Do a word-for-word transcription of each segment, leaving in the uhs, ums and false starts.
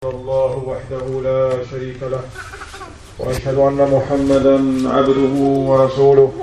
الله وحده لا شريك له وأشهد أن محمدا عبده ورسوله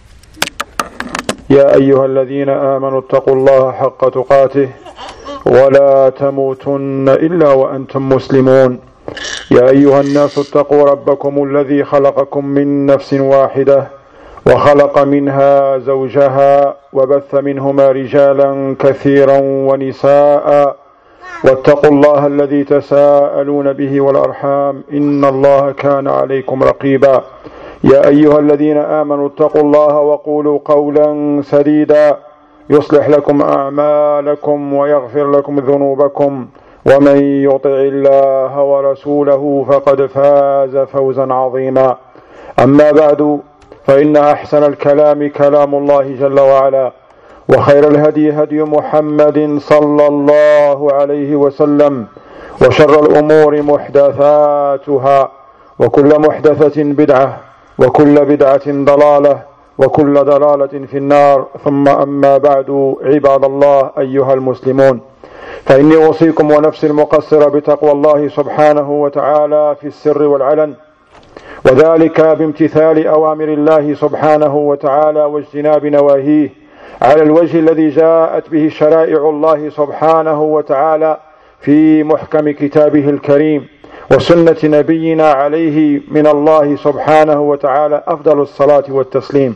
يا أيها الذين آمنوا اتقوا الله حق تقاته ولا تموتن إلا وأنتم مسلمون يا أيها الناس اتقوا ربكم الذي خلقكم من نفس واحدة وخلق منها زوجها وبث منهما رجالا كثيرا ونساء واتقوا الله الذي تساءلون به والأرحام إن الله كان عليكم رقيبا يا أيها الذين آمنوا اتقوا الله وقولوا قولا سديدا يصلح لكم أعمالكم ويغفر لكم ذنوبكم ومن يطع الله ورسوله فقد فاز فوزا عظيما أما بعد فإن أحسن الكلام كلام الله جل وعلا وخير الهدي هدي محمد صلى الله عليه وسلم وشر الأمور محدثاتها وكل محدثة بدعة وكل بدعة ضلالة وكل ضلالة في النار ثم أما بعد عباد الله أيها المسلمون فإني أوصيكم ونفسي المقصرة بتقوى الله سبحانه وتعالى في السر والعلن وذلك بامتثال أوامر الله سبحانه وتعالى واجتناب نواهيه على الوجه الذي جاءت به شرائع الله سبحانه وتعالى في محكم كتابه الكريم وسنة نبينا عليه من الله سبحانه وتعالى أفضل الصلاة والتسليم.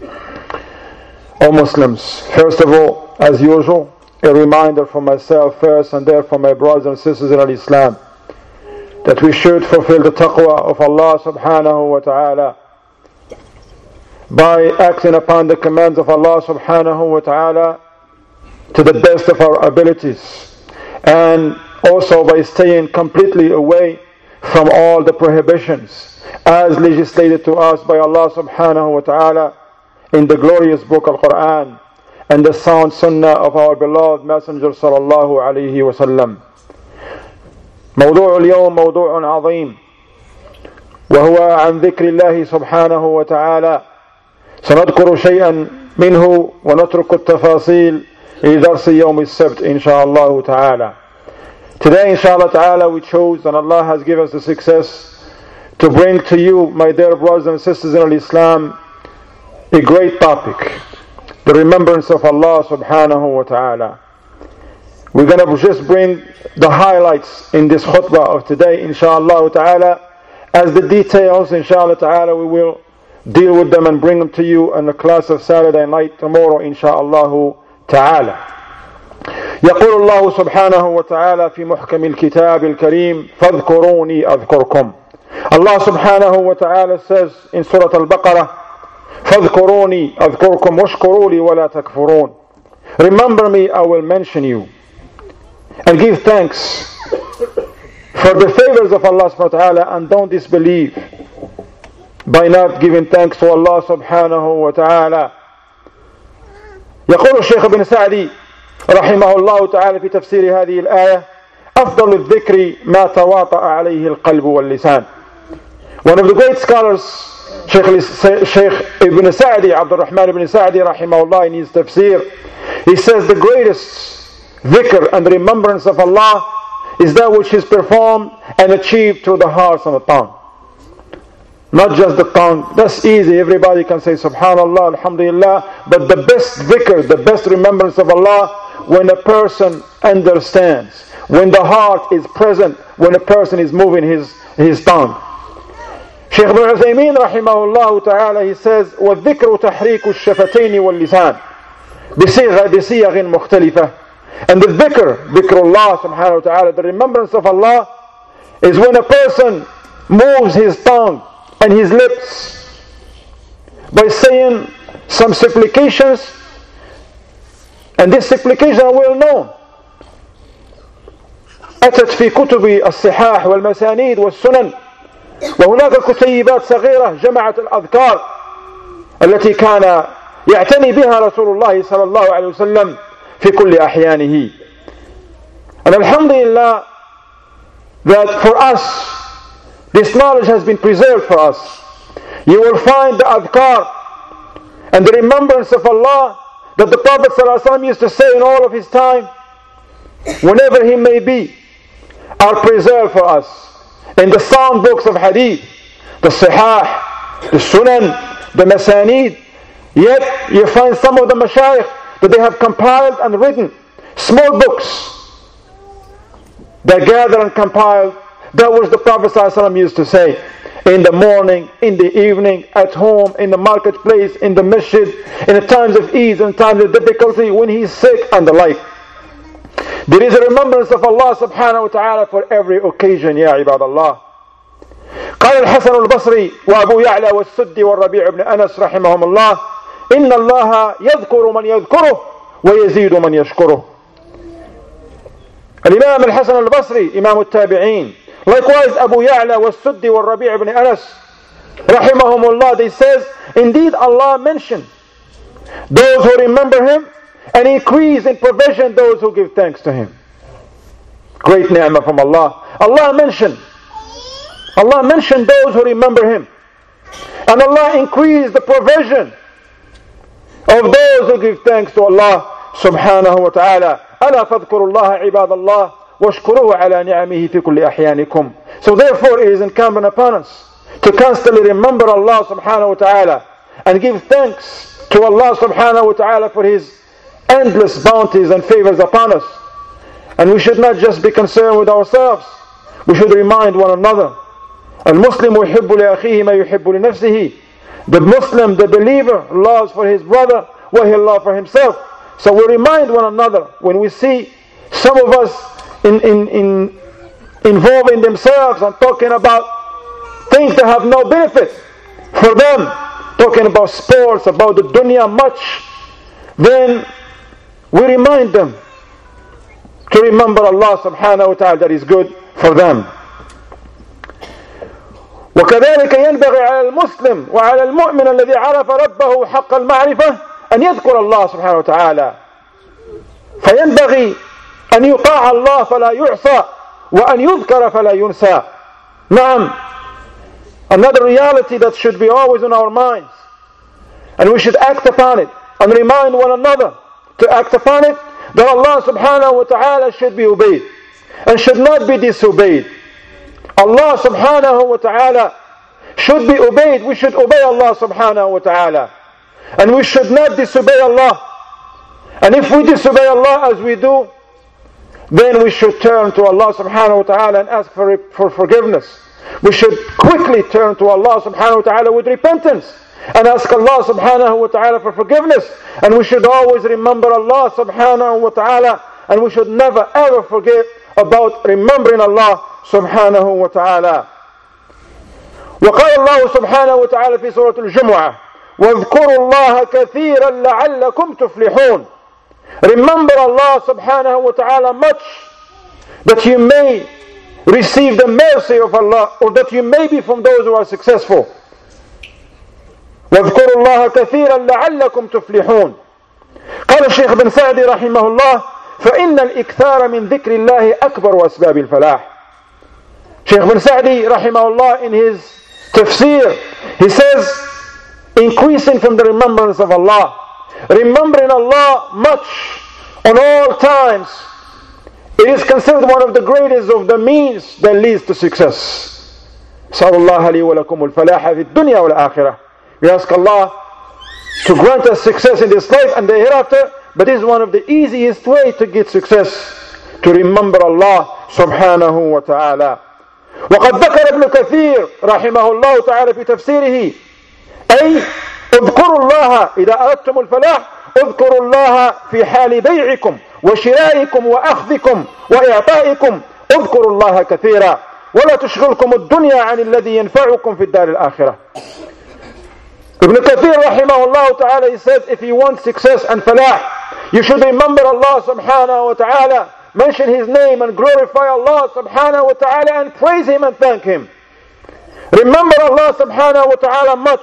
O Muslims, first of all, as usual, a reminder for myself first and therefore my brothers and sisters in Islam that we should fulfill the taqwa of Allah subhanahu wa ta'ala by acting upon the commands of Allah subhanahu wa ta'ala to the best of our abilities, and also by staying completely away from all the prohibitions as legislated to us by Allah subhanahu wa ta'ala in the glorious book Al-Quran and the sound sunnah of our beloved Messenger sallallahu alayhi wa sallam. موضوع اليوم موضوع عظيم وهو عن ذكر الله سبحانه وتعالى. سنذكر شيئا منه ونترك التفاصيل لدرس يوم السبت إن شاء الله تعالى. Today inshallah ta'ala we chose, and Allah has given us the success, to bring to you, my dear brothers and sisters in Islam, a great topic, the remembrance of Allah subhanahu wa ta'ala. We're going to just bring the highlights in this khutbah of today inshallah ta'ala. As the details inshallah ta'ala we will deal with them and bring them to you in the class of Saturday night tomorrow inshallah ta'ala. يقول الله سبحانه وتعالى في محكم الكتاب الكريم فاذكروني أذكركم. Allah subhanahu wa ta'ala says in Surah Al-Baqarah فاذكروني أذكركم واشكروا لي ولا تكفرون. Remember me, I will mention you, and give thanks for the favors of Allah subhanahu wa ta'ala, and don't disbelieve by not giving thanks to Allah subhanahu wa ta'ala. يقول الشيخ ابن سعدي رحمه الله تعالى في تفسير هذه الآية أفضل الذكر ما تواطأ عليه القلب واللسان. One of the great scholars, Sheikh Ibn Sa'di, Abdul Rahman ibn Sa'di rahimahullah, in his tafsir, he says the greatest dhikr and remembrance of Allah is that which is performed and achieved through the heart and the tongue. Not just the tongue, that's easy, everybody can say subhanallah, alhamdulillah, but the best dhikr, the best remembrance of Allah, when a person understands, when the heart is present, when a person is moving his, his tongue. Shaykh Ibn Uthaymeen rahimahullah ta'ala, he says وَالذِّكْرُ تَحْرِيكُ الشَّفَتَيْنِ وَاللِّسَانِ بِصِيغَ بِصِيغٍ مُخْتَلِفَةٍ. And the dhikr, dhikrullah subhanahu wa ta'ala, the remembrance of Allah, is when a person moves his tongue and his lips by saying some supplications, and this supplication are well known. أتت في كتب الصحاح والمسانيد والسنن، وهناك كتيبات صغيرة جمعت الأذكار التي كان يعتني بها رسول الله صلى الله عليه وسلم في كل أحيانه. And alhamdulillah that for us this knowledge has been preserved for us. You will find the adhkar and the remembrance of Allah that the Prophet ﷺ used to say in all of his time, whenever he may be are preserved for us in the sound books of hadith, the sihah, the sunan, the masanid. Yet you find some of the mashayikh that they have compiled and written small books that gather and compile that which the Prophet ﷺ used to say in the morning, in the evening, at home, in the marketplace, in the masjid, in the times of ease and times of difficulty, when he's sick and the like. There is a remembrance of Allah subhanahu wa ta'ala for every occasion, ya ibadallah. قال الحسن البصري وأبو يعلى والسدي والربيع بن أنس رحمهم الله إن الله يذكر من يذكره ويزيد من يشكره. الإمام الحسن البصري إمام التابعين, likewise Abu Ya'la والسدي والربيع بن أنس رحمهم الله, they says, indeed Allah mentioned those who remember Him and increase in provision those who give thanks to Him. Great ni'mah from Allah. Allah mentioned Allah mentioned those who remember Him, and Allah increased the provision of those who give thanks to Allah subhanahu wa ta'ala. ألا فاذكروا الله عباد الله واشكروه على نعمه في كل أحيانكم. So therefore it is incumbent upon us to constantly remember Allah subhanahu wa ta'ala and give thanks to Allah subhanahu wa ta'ala for His endless bounties and favors upon us. And we should not just be concerned with ourselves, we should remind one another. المسلم يحب لأخيه ما يحب لنفسه. The Muslim, the believer, loves for his brother what he loves for himself. So we remind one another when we see some of us in, in, in involving themselves and talking about things that have no benefit for them, talking about sports, about the dunya much, then we remind them to remember Allah subhanahu wa ta'ala that is good for them. وكذلك ينبغي على المسلم وعلى المؤمن الذي عرف ربه حق المعرفة أن يذكر الله سبحانه وتعالى. فينبغي أن يطاع الله فلا يعصى وأن يذكر فلا ينسى. نعم, another reality that should be always in our minds, and we should act upon it and remind one another to act upon it, that Allah subhanahu wa ta'ala should be obeyed and should not be disobeyed. Allah subhanahu wa ta'ala should be obeyed. We should obey Allah subhanahu wa ta'ala, and we should not disobey Allah. And if we disobey Allah as we do, then we should turn to Allah subhanahu wa ta'ala and ask for, for forgiveness. We should quickly turn to Allah subhanahu wa ta'ala with repentance and ask Allah subhanahu wa ta'ala for forgiveness. And we should always remember Allah subhanahu wa ta'ala, and we should never ever forget about remembering Allah subhanahu wa ta'ala. وقال الله سبحانه وتعالى في سورة الجمعة واذكروا الله كثيرا لعلكم تفلحون. Remember Allah subhanahu wa ta'ala much, that you may receive the mercy of Allah, or that you may be from those who are successful. واذكروا الله كثيرا لعلكم تفلحون. قال الشيخ بن سعدي رحمه الله فإن الإكثار من ذكر الله أكبر أسباب الفلاح. Shaykh bin Sa'di rahimahullah, in his tafsir, he says, increasing from the remembrance of Allah, remembering Allah much on all times, it is considered one of the greatest of the means that leads to success. Sallallahu alayhi wa lakum al-falaha fi dunya wal akhirah. We ask Allah to grant us success in this life and the hereafter, but this is one of the easiest way to get success, to remember Allah subhanahu wa ta'ala. وقد ذكر ابن كثير رحمه الله تعالى في تفسيره أي اذكروا الله إذا أردتم الفلاح، اذكروا الله في حال بيعكم وشرائكم وأخذكم وإعطائكم، اذكروا الله كثيرا ولا تشغلكم الدنيا عن الذي ينفعكم في الدار الآخرة. Ibn Kathir rahimahullah ta'ala, he says, if you want success and falah, you should remember Allah subhanahu wa ta'ala, mention His name and glorify Allah subhanahu wa ta'ala and praise Him and thank Him. Remember Allah subhanahu wa ta'ala much.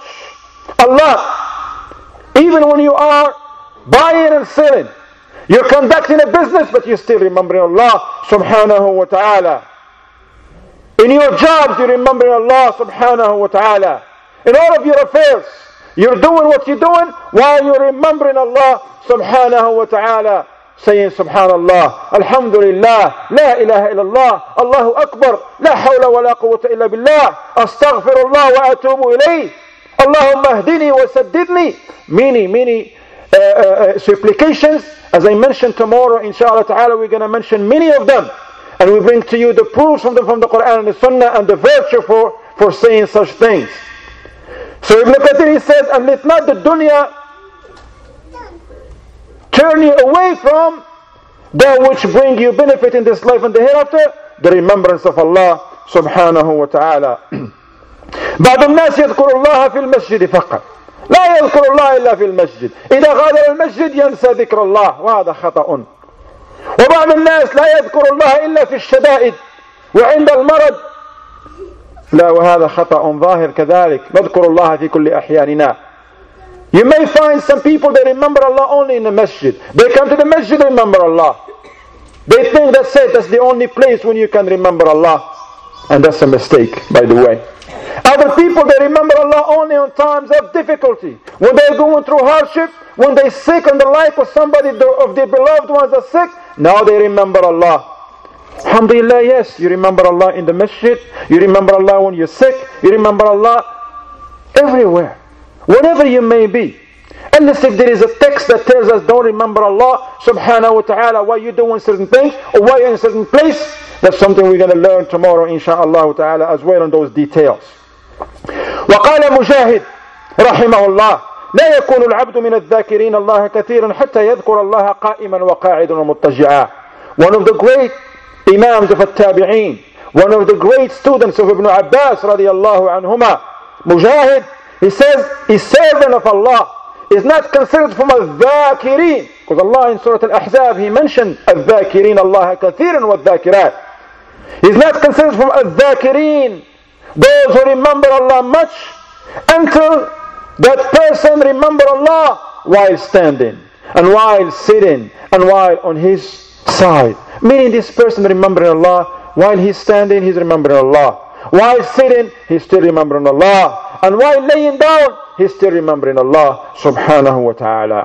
Allah, even when you are buying and selling, you're conducting a business, but you're still remembering Allah subhanahu wa ta'ala. In your jobs, you're remembering Allah subhanahu wa ta'ala. In all of your affairs, you're doing what you're doing while you're remembering Allah subhanahu wa ta'ala. saying Subhanallah, Alhamdulillah, La ilaha illallah, Allahu Akbar, La hawla wa la quwwata illa billah, Astaghfirullah wa atubu ilayh, Allahumma hdini wa saddidni. Many, many uh, uh, supplications. As I mentioned tomorrow, inshallah ta'ala, we're going to mention many of them. And we bring to you the proofs from the, from the Quran and the Sunnah and the virtue for, for saying such things. So Ibn Kathir, he says, and let not the dunya turn you away from that which bring you benefit in this life and the hereafter, the remembrance of Allah subhanahu wa ta'ala. بعض الناس يذكر الله في المسجد فقط، لا يذكر الله إلا في المسجد، إذا غادر المسجد ينسى ذكر الله، وهذا خطأ. وبعض الناس لا يذكر الله إلا في الشدائد وعند المرض، لا، وهذا خطأ ظاهر كذلك، نذكر الله في كل أحياننا. You may find some people that remember Allah only in the masjid. They come to the masjid and remember Allah. They think that's it, that's the only place when you can remember Allah. And that's a mistake, by the way. Other people, they remember Allah only on times of difficulty. When they're going through hardship, when they're sick and the like, or somebody of their beloved ones are sick, now they remember Allah. Alhamdulillah, yes, you remember Allah in the masjid, you remember Allah when you're sick, you remember Allah everywhere, wherever you may be. Unless if there is a text that tells us don't remember Allah subhanahu wa ta'ala, why you're doing certain things, or why you're in a certain place, that's something we're going to learn tomorrow inshaAllah ta'ala as well on those details. وقال مجاهد رحمه الله لا يكون العبد من الذاكرين الله كثيرا حتى يذكر الله قائما وقاعدا ومضطجعا. One of the great Imams of التابعين, one of the great students of Ibn Abbas radiallahu anhuma, Mujahid, he says, a servant of Allah is not considered from الذاكرين, because Allah in Surah Al-Ahzab, he mentioned الذاكرين الله كثيرا والذاكرات. He's not considered from الذاكرين, those who remember Allah much, until that person remember Allah while standing, and while sitting, and while on his side. Meaning this person remembering Allah, while he's standing, he's remembering Allah. While sitting, he's still remembering Allah. And while laying down, he's still remembering Allah subhanahu wa ta'ala.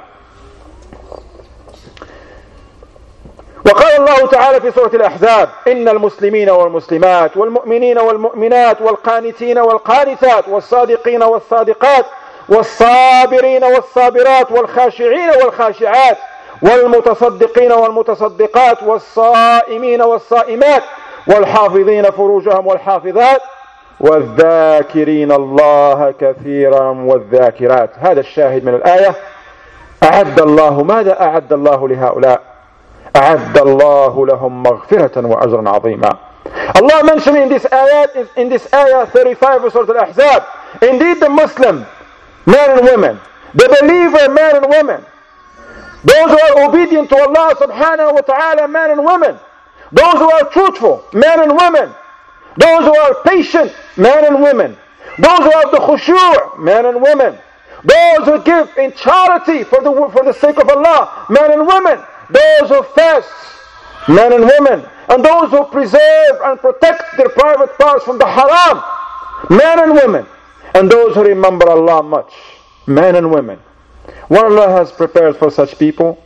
وقال الله تعالى في سورة الأحزاب إن المسلمين والمسلمات والمؤمنين والمؤمنات والقانتين والقانتات والصادقين والصادقات والصابرين والصابرات والخاشعين والخاشعات والمتصدقين والمتصدقات والصائمين والصائمات والحافظين فروجهم والحافظات والذاكرين الله كثيرا والذاكرات. هذا الشاهد من الآية. أعد الله، ماذا أعد الله لهؤلاء؟ أعد الله لهم مغفرة وأجرا عظيما. Allah mentioned in this ayat, in this ayah thirty-five of Surah Al-Ahzab, indeed the Muslim men and women, the believer men and women, those who are obedient to Allah subhanahu wa ta'ala men and women, those who are truthful men and women, those who are patient men and women, those who have the khushu' men and women, those who give in charity for the, for the sake of Allah men and women, those who fast men and women, and those who preserve and protect their private parts from the haram men and women, and those who remember Allah much men and women. What Allah has prepared for such people?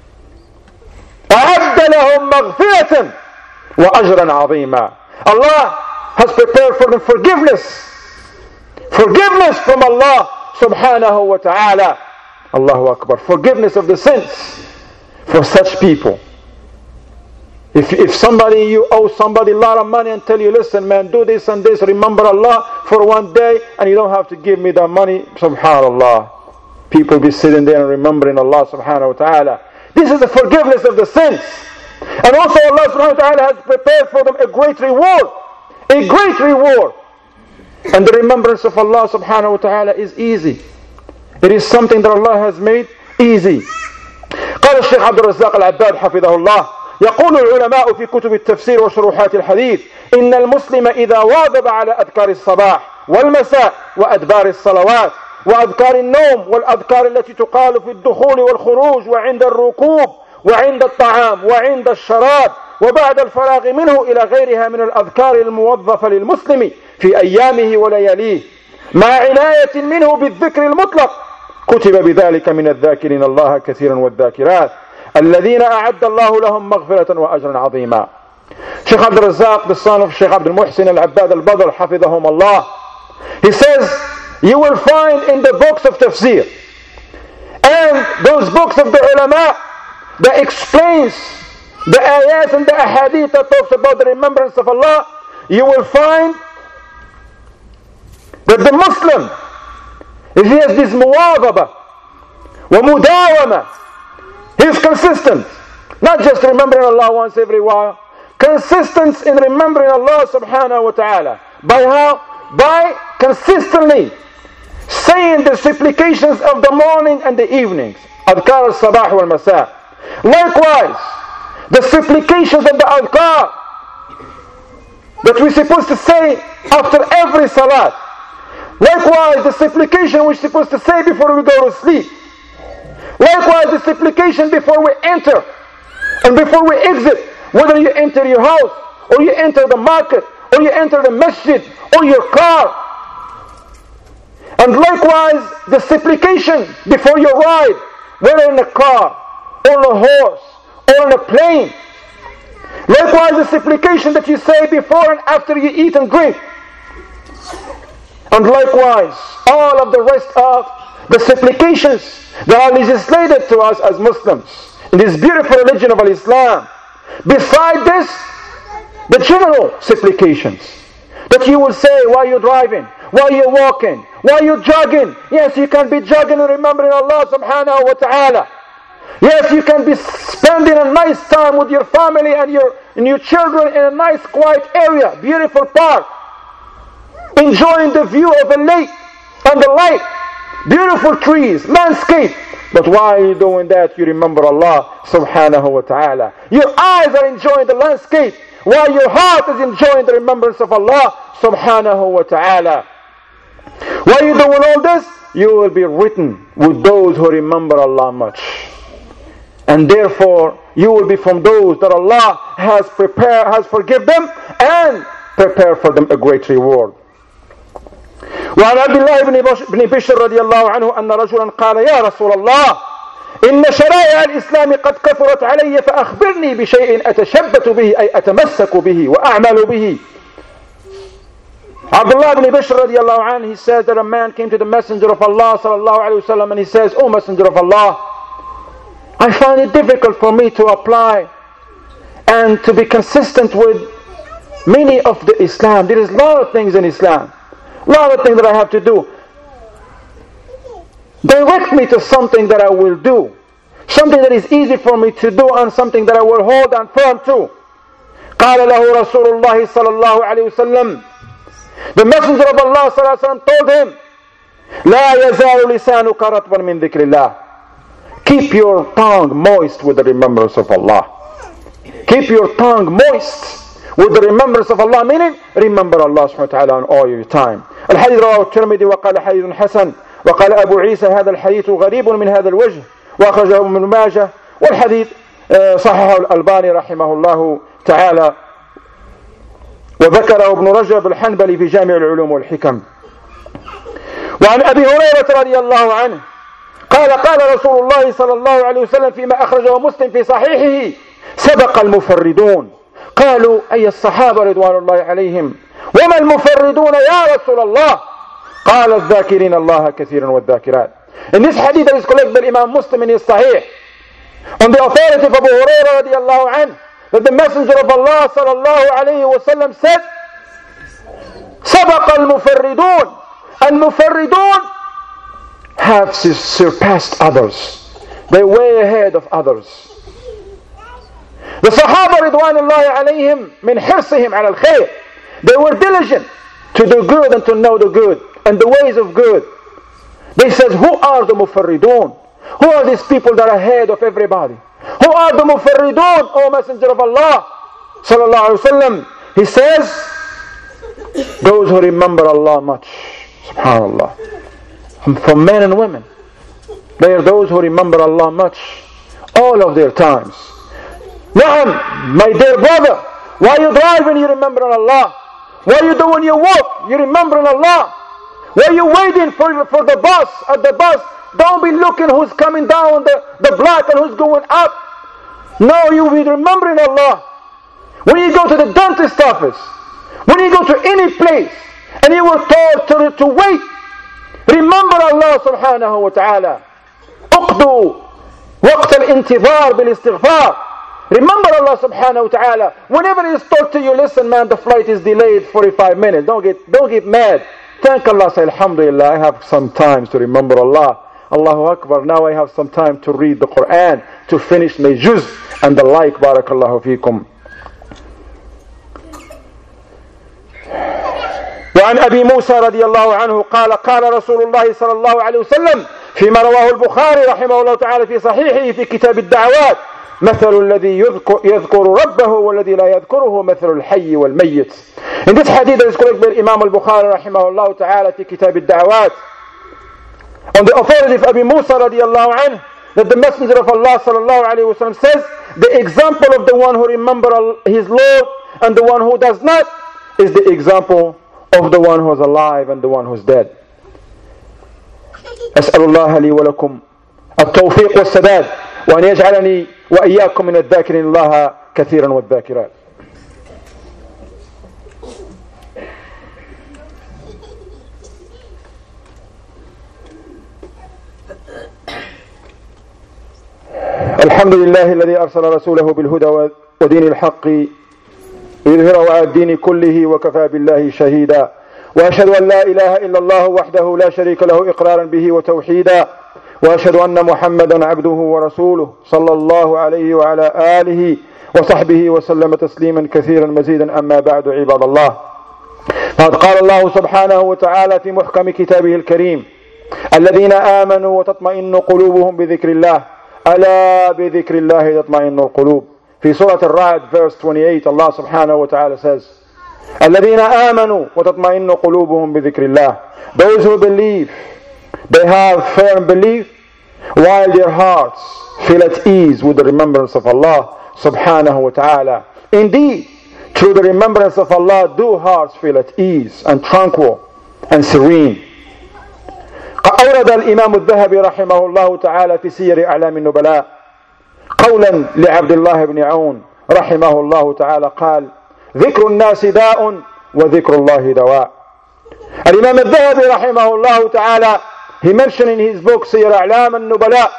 أعد لهم مغفرة وأجرا عظيما. Allah has prepared for them forgiveness, forgiveness from Allah subhanahu wa ta'ala. Allahu Akbar. Forgiveness of the sins for such people. If, if somebody, you owe somebody a lot of money and tell you, listen man, do this and this, remember Allah for one day, and you don't have to give me that money, subhanallah. People be sitting there and remembering Allah subhanahu wa ta'ala. This is the forgiveness of the sins. And also Allah subhanahu wa ta'ala has prepared for them a great reward. A great reward. And the remembrance of Allah subhanahu wa ta'ala is easy. It is something that Allah has made easy. قال الشيخ عبد الرزاق العباد حفظه الله يقول العلماء في كتب التفسير وشروحات الحديث إن المسلم إذا واظب على أذكار الصباح والمساء وأدبار الصلوات وأذكار النوم والأذكار التي تقال في الدخول والخروج وعند الركوب وعند الطعام وعند الشراب وبعد الفراغ منه إلى غيرها من الأذكار الموظفة للمسلم في أيامه ولياليه مع عناية منه بالذكر المطلق كتب بذلك من الذاكرين الله كثيرا والذاكرات. الذين أعد الله لهم مغفرة وأجرا عظيما. Shaykh Abdul Razzaq, the son of Shaykh Abdul Muhsin al-Abbad al-Badr, حفظهم Allah, he says, you will find in the books of tafsir and those books of the ulama that explains the ayat and the ahadith that talks about the remembrance of Allah, you will find that the Muslim, if he has this muwadaba wa mudawama, he is consistent, not just remembering Allah once every while, consistent in remembering Allah subhanahu wa ta'ala. By how? By consistently saying the supplications of the morning and the evenings, adhkar al-sabah wal-masa. Likewise, the supplications of the adhkar that we're supposed to say after every salat. Likewise, the supplication we're supposed to say before we go to sleep. Likewise, the supplication before we enter and before we exit, whether you enter your house or you enter the market or you enter the masjid or your car. And likewise, the supplication before you ride, whether in a car or on a horse or on a plane. Likewise, the supplication that you say before and after you eat and drink. And likewise, all of the rest of the supplications that are legislated to us as Muslims in this beautiful religion of Islam. Beside this, the general supplications that you will say while you're driving, while you're walking, while you're jogging. Yes, you can be jogging and remembering Allah subhanahu wa ta'ala. Yes, you can be spending a nice time with your family and your, and your children in a nice quiet area, beautiful park, enjoying the view of a lake and the light, beautiful trees, landscape. But while you're doing that, you remember Allah subhanahu wa ta'ala. Your eyes are enjoying the landscape, while your heart is enjoying the remembrance of Allah subhanahu wa ta'ala. While you're doing all this, you will be written with those who remember Allah much. And therefore, you will be from those that Allah has prepared, has forgiven them and prepared for them a great reward. وعن عبد الله بن بشر رضي الله عنه أن رجلا قال يا رسول الله إن شرائع الإسلام قد كثرت علي فأخبرني بشيء أتشبت به أي أتمسك به وأعمل به. Abdullah ibn Bishr رضي الله عنه, he says that a man came to the Messenger of Allah صلى الله عليه وسلم and he says, O Messenger of Allah, I find it difficult for me to apply and to be consistent with many of the Islam. There is a lot of things in Islam, a lot of things that I have to do. Direct me to something that I will do, something that is easy for me to do and something that I will hold on firm to. قال له رسول الله صلى الله عليه وسلم, the Messenger of Allah صلى الله عليه وسلم told him, لا يزال لسانك رطبا من ذكر الله. Keep your tongue moist with the remembrance of Allah. Keep your tongue moist with the remembrance of Allah, meaning remember Allah subhanahu wa ta'ala on all your time. الحديث رواه الترمذي وقال حديث حسن وقال أبو عيسى هذا الحديث غريب من هذا الوجه وأخرجه ابن ماجه والحديث صححه الألباني رحمه الله تعالى وذكره ابن رجب الحنبلي في جامع العلوم والحكم. وعن أبي هريرة رضي الله عنه قال قال رسول الله صلى الله عليه وسلم فيما أخرجه مسلم في صحيحه سبق المفردون. قالوا أي الصحابة رضوان الله عليهم وما المفردون يا رسول الله؟ قال الذاكرين الله كثيرا والذاكرات. In this hadith that is collected by Imam Muslim in his Sahih, on the authority of Abu Hurairah radiallahu anhu, that the Messenger of Allah sallallahu alayhi wa sallam said, سبق المفردون. المفردون have surpassed others. They way ahead of others. The Sahaba ridwanullahi alayhim min hirsihim ala al-khayr, they were diligent to do good and to know the good and the ways of good. They said, who are the mufarridun? Who are these people that are ahead of everybody? Who are the mufarridun, O Messenger of Allah sallallahu alaihi wasallam? He says, those who remember Allah much. Subhanallah. For men and women, they are those who remember Allah much, all of their times. Na'am, my dear brother, while you're driving, you remember Allah. While you're doing your work, you remember Allah. While you're waiting for, for the bus, at the bus, don't be looking who's coming down the, the block and who's going up. No, you will be remembering Allah. When you go to the dentist office, when you go to any place, and you were told to, to wait, remember Allah subhanahu wa ta'ala. اقضوا وقت الانتظار بالاستغفار. Remember Allah subhanahu wa ta'ala. Whenever He is told to you, listen man, the flight is delayed forty-five minutes. Don't get, don't get mad. Thank Allah, say Alhamdulillah, I have some time to remember Allah. Allahu Akbar, now I have some time to read the Quran, to finish my juz and the like. Barakallahu feekum. وعن أبي موسى رضي الله عنه قال قال رسول الله صلى الله عليه وسلم فيما رواه البخاري رحمه الله تعالى في صحيحه في كتاب الدعوات مثل الذي يذكر, يذكر ربه والذي لا يذكره مثل الحي والميت. In this hadith that is collected by Imam al-Bukhari رحمه الله تعالى في كتاب الدعوات, on the authority of Abi Musa رضي الله عنه, that the Messenger of Allah صلى الله عليه وسلم says, the example of the one who remembers his Lord and the one who does not is the example of the one who is alive and the one who is dead. أسأل الله لي ولكم التوفيق والسداد وأن يجعلني وإياكم من الذاكرين الله كثيرا والذاكرات. الحمد لله الذي أرسل رسوله بالهدى ودين الحق يظهره على الدين كله وكفى بالله شهيدا. وأشهد أن لا إله إلا الله وحده لا شريك له إقرارا به وتوحيدا. وأشهد أن محمدا عبده ورسوله صلى الله عليه وعلى آله وصحبه وسلم تسليما كثيرا مزيدا. أما بعد عباد الله، فقد قال الله سبحانه وتعالى في محكم كتابه الكريم: الذين آمنوا وتطمئن قلوبهم بذكر الله ألا بذكر الله تطمئن القلوب. في سورة الرعد verse twenty-eight, Allah subhanahu wa ta'ala says, الذين آمنوا وتطمئن قلوبهم بذكر الله. Those who believe, they have firm belief while their hearts feel at ease with the remembrance of Allah subhanahu wa ta'ala. Indeed, through the remembrance of Allah do hearts feel at ease and tranquil and serene. أورد الإمام الذهبي رحمه الله تعالى في سير أعلام النبلاء قولا لعبد الله بن عون رحمه الله تعالى قال: ذكر الناس داء وذكر الله دواء. الإمام الذهبي رحمه الله تعالى, he mentioned in his book سير أعلام النبلاء,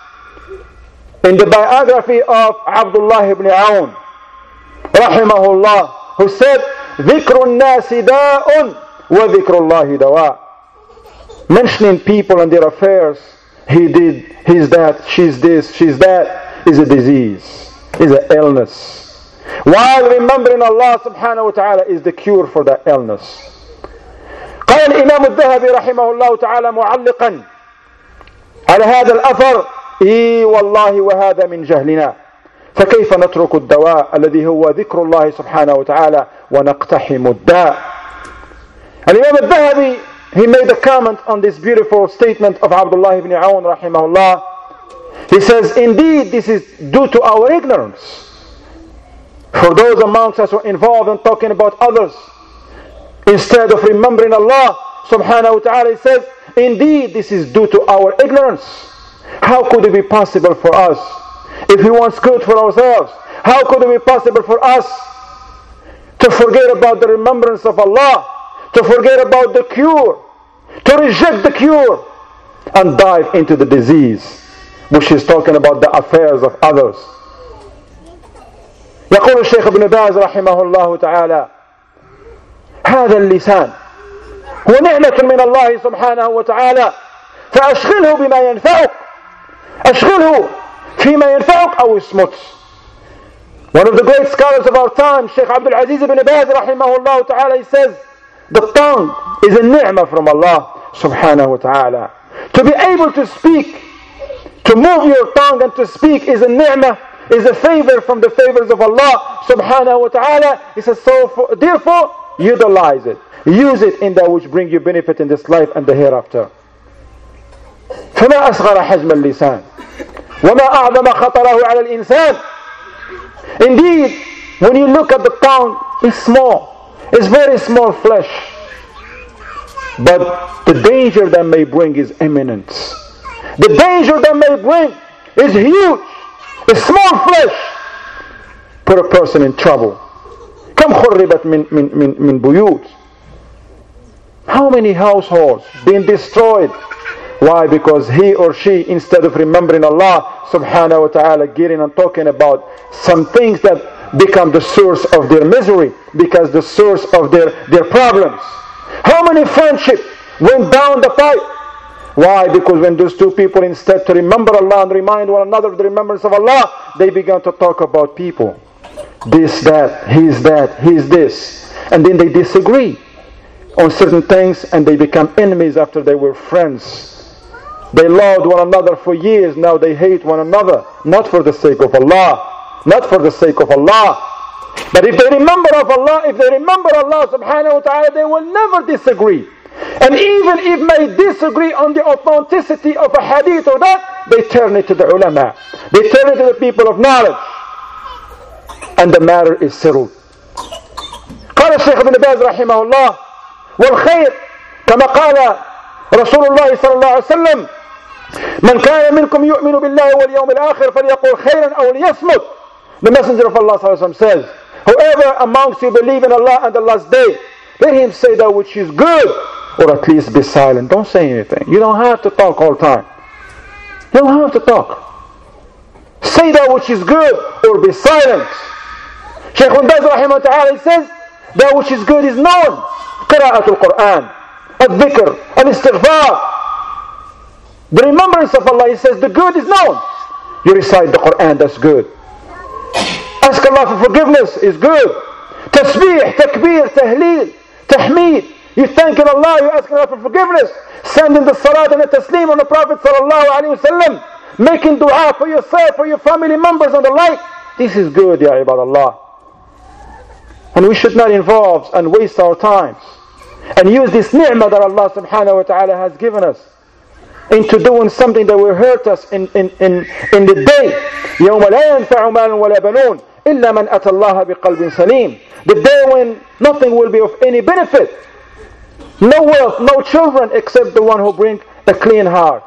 in the biography of Abdullah ibn Aun رحمه الله, who said: ذكر الناس داء وذكر الله دواء. Mentioning people and their affairs, he did, he's that, she's this, she's that, is a disease, is an illness. While remembering Allah subhanahu wa ta'ala is the cure for that illness. قال الإمام الذهبي رحمه الله تعالى معلقا على هذا الأثر: إي والله وهذا من جهلنا، فكيف نترك الدواء الذي هو ذكر الله سبحانه وتعالى ونقتحم الداء. الإمام الذهبي, he made a comment on this beautiful statement of Abdullah ibn Aun rahimahullah. He says, indeed this is due to our ignorance. For those amongst us who are involved in talking about others instead of remembering Allah subhanahu wa ta'ala, he says, indeed this is due to our ignorance. How could it be possible for us, if we want good for ourselves, how could it be possible for us to forget about the remembrance of Allah, to forget about the cure, to reject the cure and dive into the disease which is talking about the affairs of others. يقول الشيخ ابن باز رحمه الله تعالى: هذا اللسان هو نعمة من الله سبحانه وتعالى، فأشغله بما ينفعك، أشغله فيما ينفعك أو اصمت. One of the great scholars of our time, Sheikh Abdul Aziz ibn Baz rahimahullah ta'ala, he says, the tongue is a ni'mah from Allah subhanahu wa ta'ala. To be able to speak, to move your tongue and to speak is a ni'mah, is a favor from the favors of Allah subhanahu wa ta'ala. He says, so for, therefore utilize it, use it in that which bring you benefit in this life and the hereafter. فما أصغر حجم اللسان وما أعظم خطره على الإنسان. Indeed, when you look at the tongue, it's small, it's very small flesh, but the danger that may bring is imminent. The danger that may bring is huge. A small flesh put a person in trouble. كم خربت من من من من بيوت. How many households being destroyed? Why? Because he or she, instead of remembering Allah subhanahu wa ta'ala, getting and talking about some things that become the source of their misery, because the source of their, their problems. How many friendships went down the pipe? Why? Because when those two people, instead to remember Allah and remind one another of the remembrance of Allah, they began to talk about people. This, that, he's that, he's this. And then they disagree on certain things and they become enemies after they were friends. They loved one another for years, now they hate one another. Not for the sake of Allah. Not for the sake of Allah. But if they remember of Allah, if they remember Allah subhanahu wa ta'ala, they will never disagree. And even if they disagree on the authenticity of a hadith or that, they turn it to the ulama. They turn it to the people of knowledge. And the matter is settled. قال الشيخ ابن باز رحمه الله والخير كما قال رسول الله صلى الله عليه وسلم من كان منكم يؤمن بالله واليوم الآخر فليقول خيرا أو ليصمت. The Messenger of Allah صلى الله عليه وسلم says, whoever amongst you believe in Allah and the last day, let him say that which is good, or at least be silent. Don't say anything. You don't have to talk all the time. You don't have to talk. Say that which is good or be silent. Shaykh Ibn Baz rahimahullah ta'ala says that which is good is known. Qira'atul Quran, al-dhikr, al-istighfar. The remembrance of Allah, he says the good is known. You recite the Quran, that's good. Ask Allah for forgiveness is good. Tasbih, takbir, tahleel, tahmeed. You thanking Allah, you asking Allah for forgiveness. Sending the salat and the taslim on the Prophet sallallahu alaihi wasallam. Making dua for yourself, for your family members and the like. This is good, ya ibadallah. And we should not involve and waste our times. And use this ni'mah that Allah subhanahu wa ta'ala has given us into doing something that will hurt us in, in, in, in the day. يَوْمَ لَا يَنْفَعُ مَالٌ وَلَا بَنُونَ إِلَّا مَنْ أَتَى اللَّهَ بِقَلْبٍ سَلِيمٍ. The day when nothing will be of any benefit. No wealth, no children, except the one who brings a clean heart.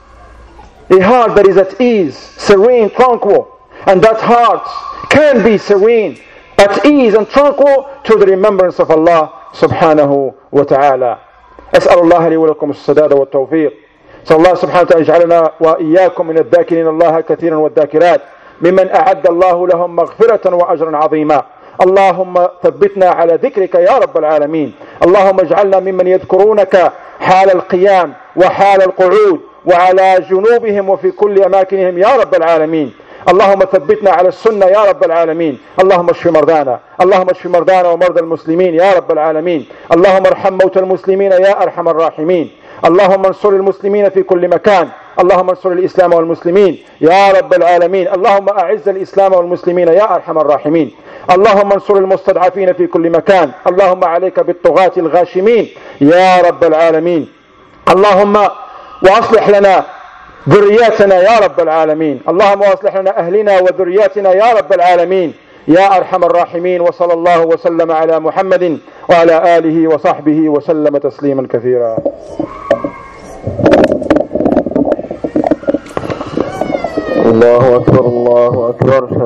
A heart that is at ease, serene, tranquil. And that heart can be serene, at ease and tranquil through the remembrance of Allah subhanahu wa ta'ala. أسأل الله لي ولكم السداد والتوفيق. صلى الله سبحانه وتعالى يجعلنا وإياكم من الذاكرين الله كثيرا والذاكرات ممن أعد الله لهم مغفرة وأجرا عظيما. اللهم ثبتنا على ذكرك يا رب العالمين. اللهم اجعلنا ممن يذكرونك حال القيام وحال القعود وعلى جنوبهم وفي كل أماكنهم يا رب العالمين. اللهم ثبتنا على السنة يا رب العالمين. اللهم اشف مرضانا اللهم اشف مرضانا ومرضى المسلمين يا رب العالمين. اللهم ارحم موتى المسلمين يا أرحم الراحمين. اللهم انصر المسلمين في كل مكان. اللهم انصر الإسلام والمسلمين يا رب العالمين. اللهم أعز الإسلام والمسلمين يا أرحم الراحمين. اللهم انصر المستضعفين في كل مكان. اللهم عليك بالطغاة الغاشمين يا رب العالمين. اللهم وأصلح لنا ذرياتنا يا رب العالمين. اللهم وأصلح لنا أهلنا وذرياتنا يا رب العالمين يا أرحم الراحمين. وصلى الله وسلم على محمد وعلى آله وصحبه وسلم تسليما كثيرا. الله أكبر الله أكبر.